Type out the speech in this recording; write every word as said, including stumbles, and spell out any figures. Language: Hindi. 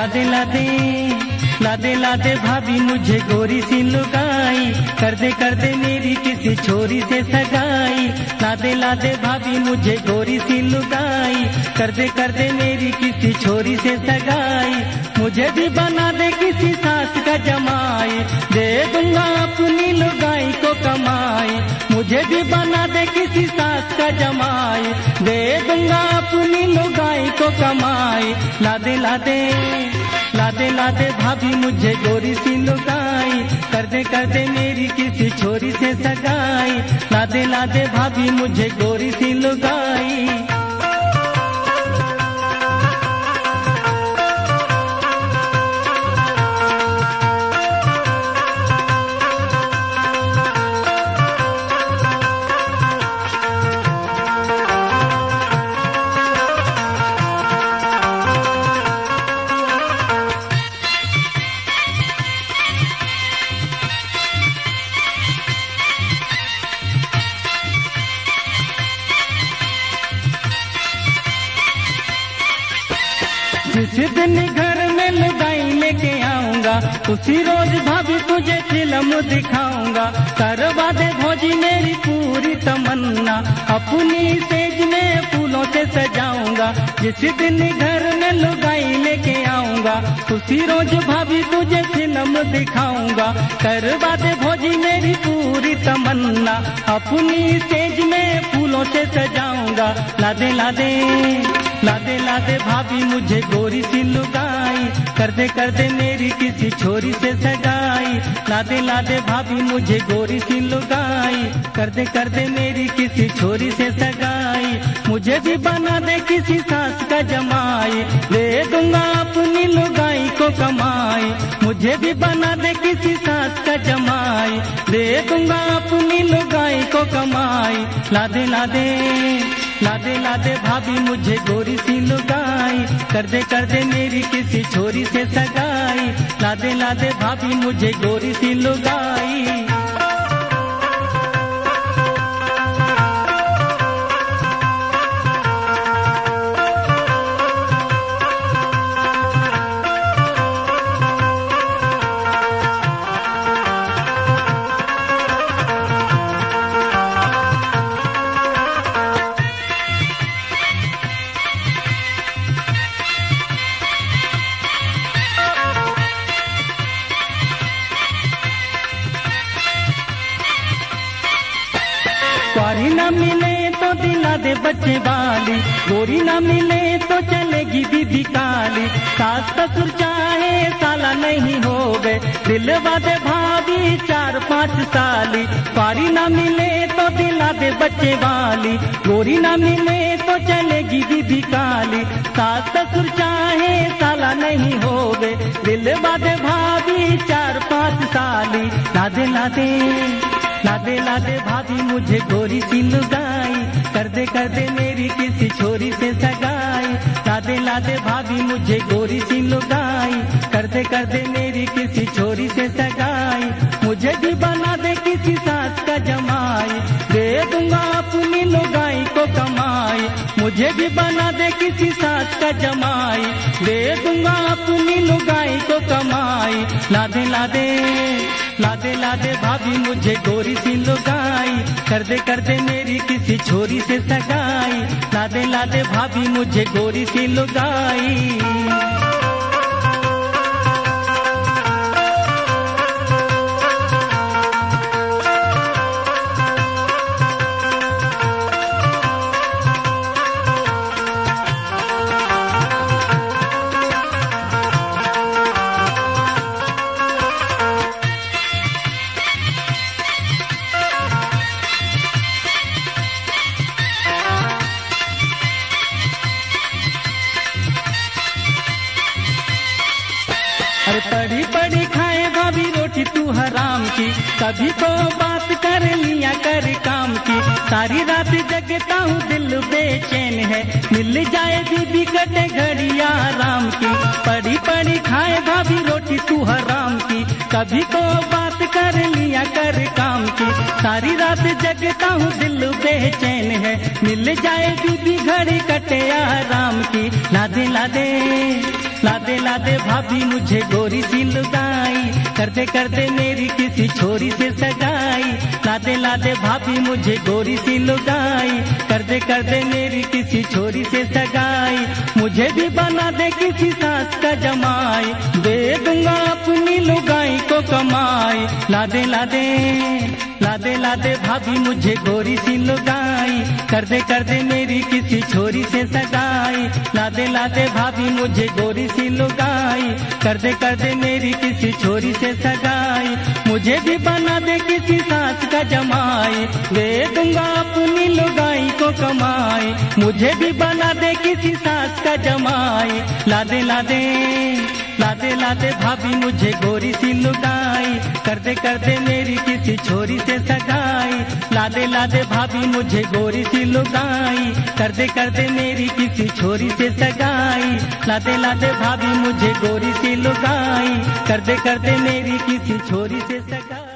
लादे लादे लादे लादे भाभी मुझे गोरी सी लुगाई, कर दे कर दे मेरी किसी छोरी से सगाई। लादे लादे भाभी मुझे गोरी सी लुगाई, कर दे कर दे मेरी किसी छोरी से सगाई। मुझे भी बना दे किसी सास का जमाई, दे दूंगा अपनी लुगाई को कमाई। मुझे भी बना दे किसी सास का जमाई, दे दूंगा अपनी लुगाई को कमाई। लादे लादे लादे लादे भाभी मुझे गोरी सी लुगाई, कर दे कर दे मेरी किसी छोरी से सगाई। लादे लादे भाभी मुझे गोरी सी लुगाई। जिस दिन घर में लुगाई लेके आऊंगा, उसी रोज भाभी तुझे फिल्म दिखाऊंगा। करवा दे भौजी मेरी पूरी तमन्ना, अपनी सेज में फूलों से सजाऊंगा। जिस दिन घर में लुगाई लेके आऊंगा, उसी रोज भाभी तुझे फिल्म दिखाऊंगा। करवा दे भौजी मेरी पूरी तमन्ना, अपनी सेज में फूलों से सजाऊंगा। लादे लादे लादे लादे भाभी मुझे गोरी सी लुगाई, कर दे कर दे मेरी किसी छोरी से सगाई। लादे लादे भाभी मुझे गोरी सी लुगाई, कर दे कर दे मेरी किसी छोरी से सगाई। मुझे भी बना दे किसी सास का जमाई, दे दूंगा अपनी लुगाई को कमाई। मुझे भी बना दे किसी सास का जमाई, दे दूंगा अपनी लुगाई को कमाई। लादे लादे लादे लादे भाभी मुझे गोरी सी लुगाई, कर दे कर दे मेरी किसी छोरी से सगाई। लादे लादे भाभी मुझे गोरी सी लुगाई। क्वारी न मिले तो दिला दे बच्चे वाली, गोरी न मिले तो चलेगी दीदी काली। सास ससुर चाहे साला नहीं होवे, दिलवा दे भाभी चार पाँच साली। क्वारी न मिले तो दिला दे बच्चे वाली, गोरी न मिले तो चलेगी दीदी काली। सास ससुर चाहे साला नहीं होवे, दिलवा दे भाभी चार पाँच साली। लादे लादे लादे लादे भाभी मुझे गोरी सी लुगाई, कर दे कर दे मेरी किसी छोरी से सगाई। लादे लादे भाभी मुझे गोरी सी लुगाई, कर दे कर दे मेरी किसी छोरी से सगाई। मुझे भी बना दे किसी सास का जमाई, दे दूंगा अपनी लुगाई को कमाई। मुझे भी बना दे किसी सास का जमाई, दे दूंगा अपनी लुगाई को कमाई। लादे लादे लादे लादे भाभी मुझे गोरी सी लुगाई, कर दे कर दे मेरी किसी छोरी से सगाई। लादे लादे भाभी मुझे गोरी सी लुगाई। अरे पड़ी पड़ी खाए भाभी रोटी तू हराम की, कभी तो बात कर लिया कर काम की। सारी रात जगता हूँ दिल बेचैन है, मिल जाए दीदी कटे घड़ी आराम की। पड़ी पड़ी खाए भाभी रोटी तू हराम की, कभी तो बात कर लिया कर काम की। सारी रात जगता हूँ दिल बेचैन है, मिल जाए दीदी घड़ी कटे आराम की। लादे लादे लादे लादे भाभी मुझे गोरी सी लुगाई, करते करते मेरी किसी छोरी से सगाई। लादे लादे भाभी मुझे गोरी सी लुगाई, करते करते मेरी किसी छोरी से सगाई। मुझे भी बना दे किसी सास का जमाई, दे दूंगा अपनी लुगाई को कमाई। लादे लादे लादे लादे भाभी मुझे गोरी सी लुगाई, करते करते मेरी किसी छोरी से सगाई। लादे लादे भाभी मुझे गोरी सी लुगाई, करते करते मेरी किसी छोरी से सगाई। मुझे भी बना दे किसी सास का जमाई, दे दूंगा अपनी लुगाई को कमाई। मुझे भी बना दे किसी सास का जमाई। लादे लादे लादे लादे भाभी मुझे गोरी सी लुगाई, करते करते मेरी किसी छोरी से सगाई। लादे लादे भाभी मुझे गोरी सी लुगाई, करते करते मेरी किसी छोरी से सगाई। लादे लादे भाभी मुझे गोरी सी लुगाई, करते करते मेरी किसी छोरी से सगाई।